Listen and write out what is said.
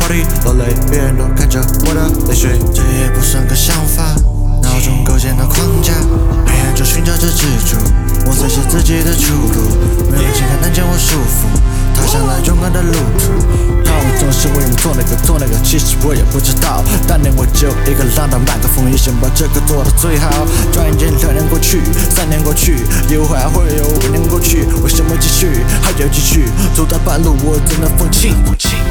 party 落泪，别人都看着我的泪水，这也不算个想法，脑中构建的框架，黑暗中寻找着支柱，我随是自己的出路，没有情感能将我束缚，踏上了勇敢的路途。我总是为你做那个，其实我也不知道，当年我就一个浪的麦克风，也想把这个做得最好。转眼间2年过去，3年过去，又还会有5年过去，为什么继续还要继续？走到半路，我真的放弃。